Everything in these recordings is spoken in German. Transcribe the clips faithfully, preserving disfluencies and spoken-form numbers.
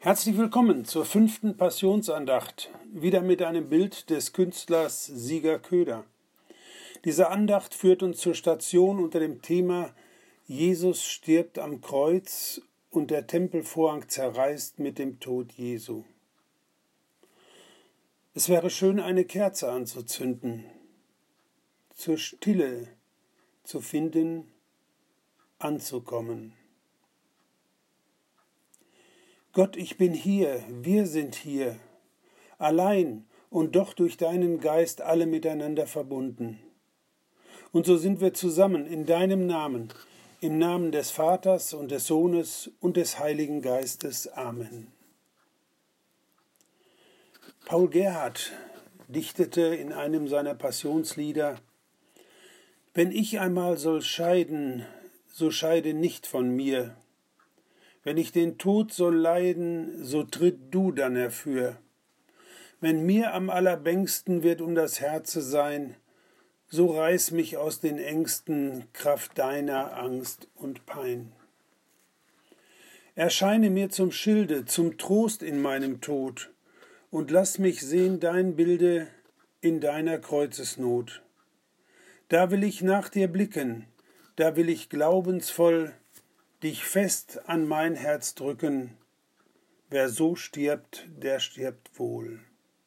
Herzlich willkommen zur fünften Passionsandacht, wieder mit einem Bild des Künstlers Sieger Köder. Diese Andacht führt uns zur Station unter dem Thema Jesus stirbt am Kreuz und der Tempelvorhang zerreißt mit dem Tod Jesu. Es wäre schön, eine Kerze anzuzünden, zur Stille zu finden, anzukommen. Gott, ich bin hier, wir sind hier, allein und doch durch deinen Geist alle miteinander verbunden. Und so sind wir zusammen in deinem Namen, im Namen des Vaters und des Sohnes und des Heiligen Geistes. Amen. Paul Gerhardt dichtete in einem seiner Passionslieder: Wenn ich einmal soll scheiden, so scheide nicht von mir. Wenn ich den Tod soll leiden, so tritt du dann herfür. Wenn mir am allerbängsten wird um das Herze sein, so reiß mich aus den Ängsten, Kraft deiner Angst und Pein. Erscheine mir zum Schilde, zum Trost in meinem Tod, und lass mich sehen dein Bilde in deiner Kreuzesnot. Da will ich nach dir blicken, da will ich glaubensvoll dich fest an mein Herz drücken. Wer so stirbt, der stirbt wohl.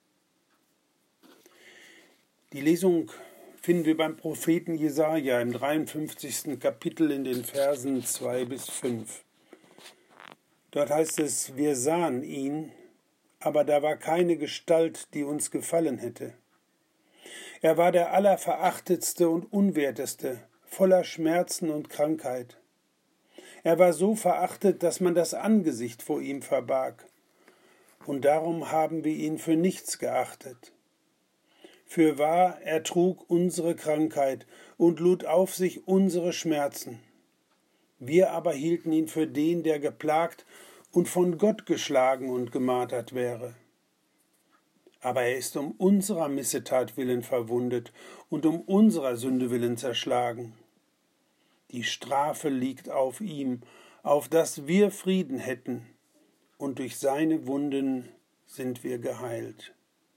Die Lesung finden wir beim Propheten Jesaja im dreiundfünfzigsten Kapitel in den Versen zwei bis fünf. Dort heißt es: Wir sahen ihn, aber da war keine Gestalt, die uns gefallen hätte. Er war der Allerverachtetste und Unwerteste, voller Schmerzen und Krankheit. Er war so verachtet, dass man das Angesicht vor ihm verbarg. Und darum haben wir ihn für nichts geachtet. Fürwahr, er trug unsere Krankheit und lud auf sich unsere Schmerzen. Wir aber hielten ihn für den, der geplagt und von Gott geschlagen und gemartert wäre. Aber er ist um unserer Missetat willen verwundet und um unserer Sünde willen zerschlagen. Die Strafe liegt auf ihm, auf dass wir Frieden hätten, und durch seine Wunden sind wir geheilt.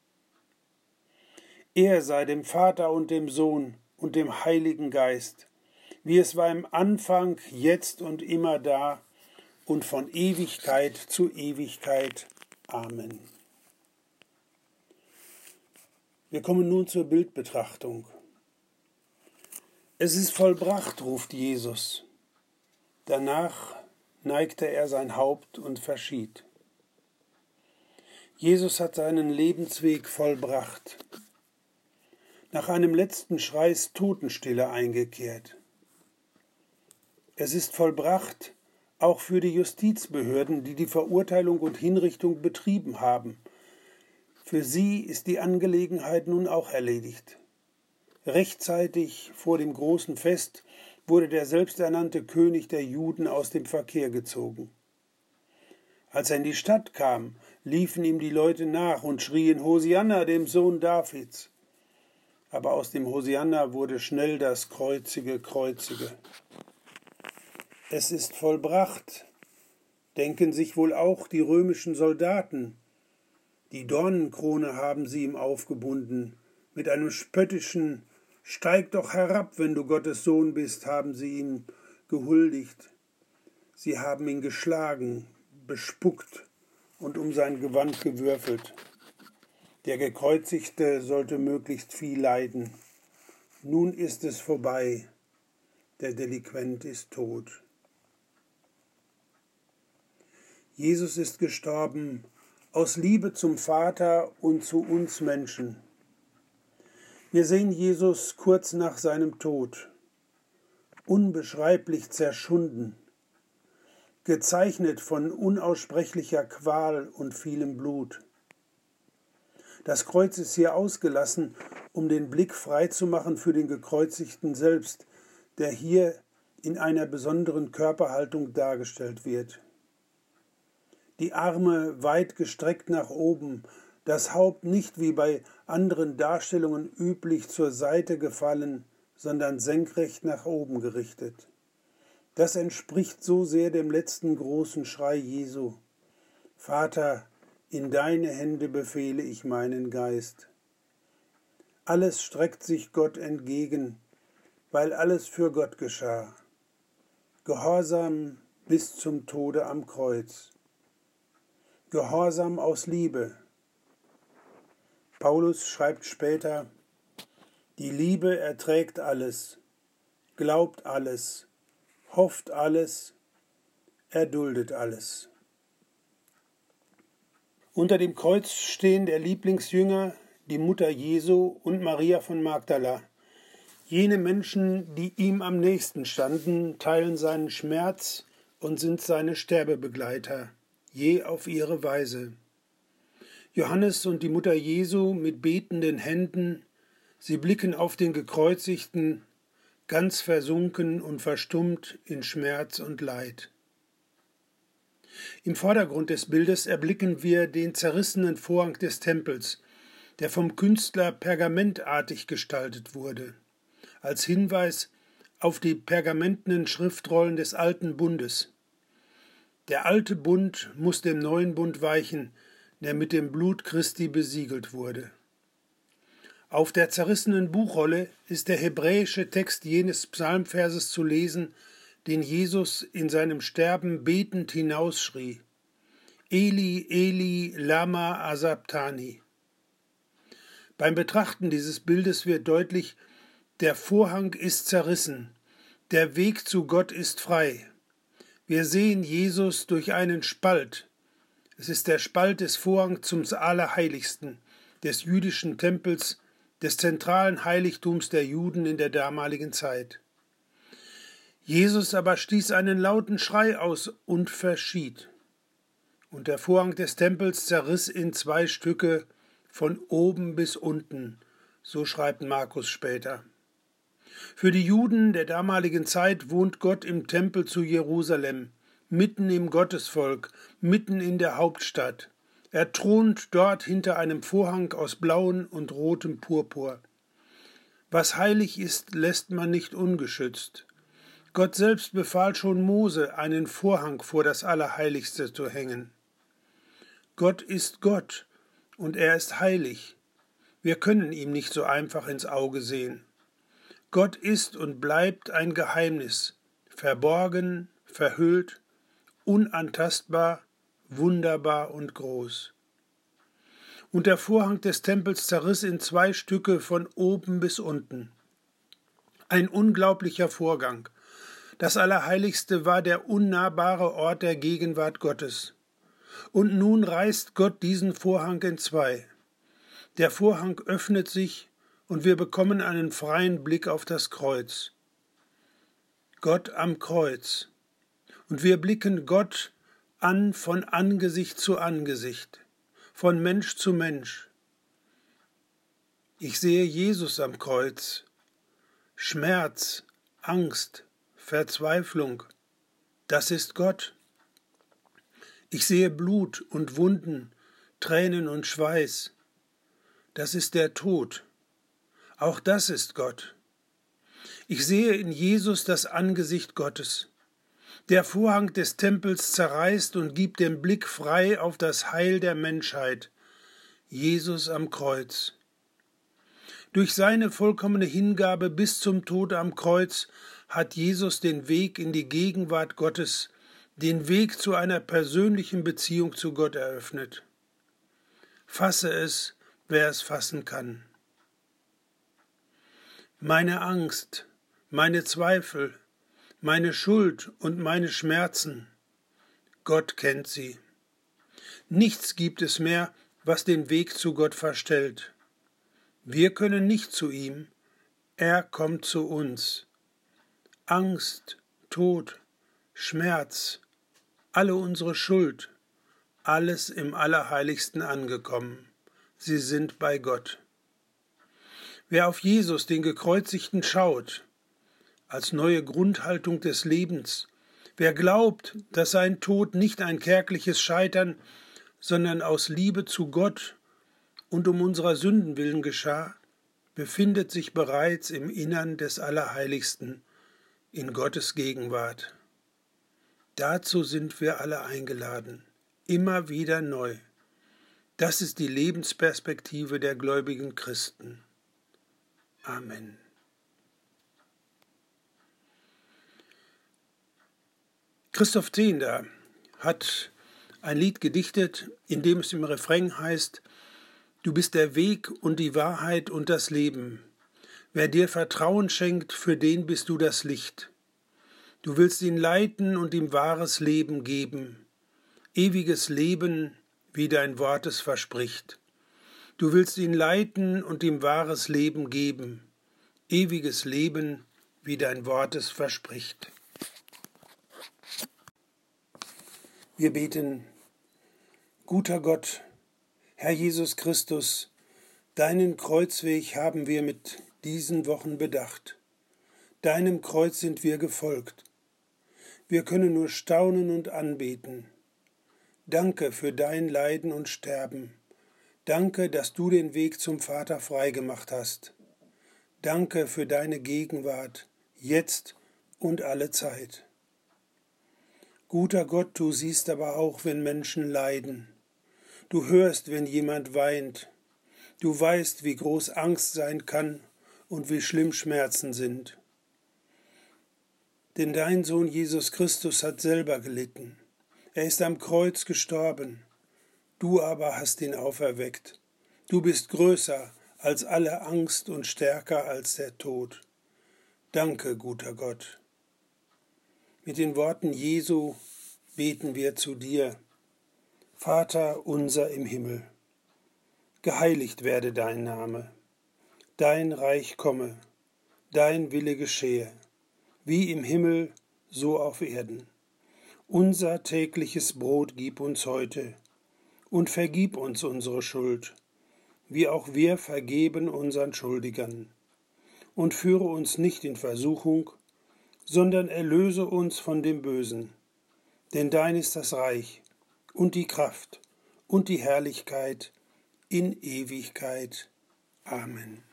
Er sei dem Vater und dem Sohn und dem Heiligen Geist, wie es war im Anfang, jetzt und immer da und von Ewigkeit zu Ewigkeit. Amen. Wir kommen nun zur Bildbetrachtung. Es ist vollbracht, ruft Jesus. Danach neigte er sein Haupt und verschied. Jesus hat seinen Lebensweg vollbracht. Nach einem letzten Schrei ist Totenstille eingekehrt. Es ist vollbracht, auch für die Justizbehörden, die die Verurteilung und Hinrichtung betrieben haben. Für sie ist die Angelegenheit nun auch erledigt. Rechtzeitig vor dem großen Fest wurde der selbsternannte König der Juden aus dem Verkehr gezogen. Als er in die Stadt kam, liefen ihm die Leute nach und schrien: Hosianna, dem Sohn Davids. Aber aus dem Hosianna wurde schnell das Kreuzige, Kreuzige. Es ist vollbracht, denken sich wohl auch die römischen Soldaten. Die Dornenkrone haben sie ihm aufgebunden. Mit einem spöttischen »Steig doch herab, wenn du Gottes Sohn bist«, haben sie ihm gehuldigt. Sie haben ihn geschlagen, bespuckt und um sein Gewand gewürfelt. Der Gekreuzigte sollte möglichst viel leiden. Nun ist es vorbei. Der Delinquent ist tot. Jesus ist gestorben aus Liebe zum Vater und zu uns Menschen. Wir sehen Jesus kurz nach seinem Tod, unbeschreiblich zerschunden, gezeichnet von unaussprechlicher Qual und vielem Blut. Das Kreuz ist hier ausgelassen, um den Blick freizumachen für den Gekreuzigten selbst, der hier in einer besonderen Körperhaltung dargestellt wird. Die Arme weit gestreckt nach oben, das Haupt nicht wie bei anderen Darstellungen üblich zur Seite gefallen, sondern senkrecht nach oben gerichtet. Das entspricht so sehr dem letzten großen Schrei Jesu: Vater, in deine Hände befehle ich meinen Geist. Alles streckt sich Gott entgegen, weil alles für Gott geschah. Gehorsam bis zum Tode am Kreuz. Gehorsam aus Liebe. Paulus schreibt später: Die Liebe erträgt alles, glaubt alles, hofft alles, erduldet alles. Unter dem Kreuz stehen der Lieblingsjünger, die Mutter Jesu und Maria von Magdala. Jene Menschen, die ihm am nächsten standen, teilen seinen Schmerz und sind seine Sterbebegleiter, je auf ihre Weise. Johannes und die Mutter Jesu mit betenden Händen, sie blicken auf den Gekreuzigten, ganz versunken und verstummt in Schmerz und Leid. Im Vordergrund des Bildes erblicken wir den zerrissenen Vorhang des Tempels, der vom Künstler pergamentartig gestaltet wurde, als Hinweis auf die pergamentenen Schriftrollen des Alten Bundes. Der alte Bund muss dem neuen Bund weichen, der mit dem Blut Christi besiegelt wurde. Auf der zerrissenen Buchrolle ist der hebräische Text jenes Psalmverses zu lesen, den Jesus in seinem Sterben betend hinausschrie: Eli, Eli, lama asabtani. Beim Betrachten dieses Bildes wird deutlich, der Vorhang ist zerrissen, der Weg zu Gott ist frei. Wir sehen Jesus durch einen Spalt. Es ist der Spalt des Vorhangs zum Allerheiligsten, des jüdischen Tempels, des zentralen Heiligtums der Juden in der damaligen Zeit. Jesus aber stieß einen lauten Schrei aus und verschied. Und der Vorhang des Tempels zerriss in zwei Stücke von oben bis unten, so schreibt Markus später. Für die Juden der damaligen Zeit wohnt Gott im Tempel zu Jerusalem, mitten im Gottesvolk, mitten in der Hauptstadt. Er thront dort hinter einem Vorhang aus blauem und rotem Purpur. Was heilig ist, lässt man nicht ungeschützt. Gott selbst befahl schon Mose, einen Vorhang vor das Allerheiligste zu hängen. Gott ist Gott und er ist heilig. Wir können ihm nicht so einfach ins Auge sehen. Gott ist und bleibt ein Geheimnis, verborgen, verhüllt, unantastbar, wunderbar und groß. Und der Vorhang des Tempels zerriss in zwei Stücke von oben bis unten. Ein unglaublicher Vorgang. Das Allerheiligste war der unnahbare Ort der Gegenwart Gottes. Und nun reißt Gott diesen Vorhang in zwei. Der Vorhang öffnet sich und wir bekommen einen freien Blick auf das Kreuz. Gott am Kreuz. Und wir blicken Gott an von Angesicht zu Angesicht, von Mensch zu Mensch. Ich sehe Jesus am Kreuz. Schmerz, Angst, Verzweiflung, das ist Gott. Ich sehe Blut und Wunden, Tränen und Schweiß, das ist der Tod. Auch das ist Gott. Ich sehe in Jesus das Angesicht Gottes. Der Vorhang des Tempels zerreißt und gibt den Blick frei auf das Heil der Menschheit. Jesus am Kreuz. Durch seine vollkommene Hingabe bis zum Tod am Kreuz hat Jesus den Weg in die Gegenwart Gottes, den Weg zu einer persönlichen Beziehung zu Gott eröffnet. Fasse es, wer es fassen kann. Meine Angst, meine Zweifel, meine Schuld und meine Schmerzen, Gott kennt sie. Nichts gibt es mehr, was den Weg zu Gott verstellt. Wir können nicht zu ihm, er kommt zu uns. Angst, Tod, Schmerz, alle unsere Schuld, alles im Allerheiligsten angekommen. Sie sind bei Gott. Wer auf Jesus, den Gekreuzigten, schaut, als neue Grundhaltung des Lebens, wer glaubt, dass sein Tod nicht ein kärgliches Scheitern, sondern aus Liebe zu Gott und um unserer Sünden willen geschah, befindet sich bereits im Innern des Allerheiligsten, in Gottes Gegenwart. Dazu sind wir alle eingeladen. immer wieder neu. Das ist die Lebensperspektive der gläubigen Christen. Amen. Christoph Zehnder hat ein Lied gedichtet, in dem es im Refrain heißt: Du bist der Weg und die Wahrheit und das Leben. Wer dir Vertrauen schenkt, für den bist du das Licht. Du willst ihn leiten und ihm wahres Leben geben, ewiges Leben, wie dein Wort es verspricht. Du willst ihn leiten und ihm wahres Leben geben, ewiges Leben, wie dein Wort es verspricht. Wir beten: Guter Gott, Herr Jesus Christus, deinen Kreuzweg haben wir mit diesen Wochen bedacht. Deinem Kreuz sind wir gefolgt. Wir können nur staunen und anbeten. Danke für dein Leiden und Sterben. Danke, dass du den Weg zum Vater freigemacht hast. Danke für deine Gegenwart, jetzt und alle Zeit. Guter Gott, du siehst aber auch, wenn Menschen leiden. Du hörst, wenn jemand weint. Du weißt, wie groß Angst sein kann und wie schlimm Schmerzen sind. Denn dein Sohn Jesus Christus hat selber gelitten. Er ist am Kreuz gestorben. Du aber hast ihn auferweckt. Du bist größer als alle Angst und stärker als der Tod. Danke, guter Gott. Mit den Worten Jesu beten wir zu dir: Vater unser im Himmel, geheiligt werde dein Name, dein Reich komme, dein Wille geschehe, wie im Himmel, so auf Erden. Unser tägliches Brot gib uns heute und vergib uns unsere Schuld, wie auch wir vergeben unseren Schuldigern. Und führe uns nicht in Versuchung, sondern erlöse uns von dem Bösen. Denn dein ist das Reich und die Kraft und die Herrlichkeit in Ewigkeit. Amen.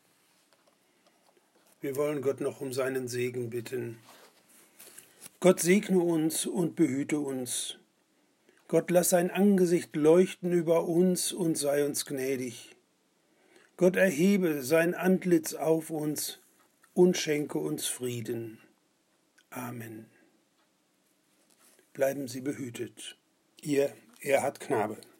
Wir wollen Gott noch um seinen Segen bitten. Gott segne uns und behüte uns. Gott lass sein Angesicht leuchten über uns und sei uns gnädig. Gott erhebe sein Antlitz auf uns und schenke uns Frieden. Amen. Bleiben Sie behütet. Ihr Erhard Knabe.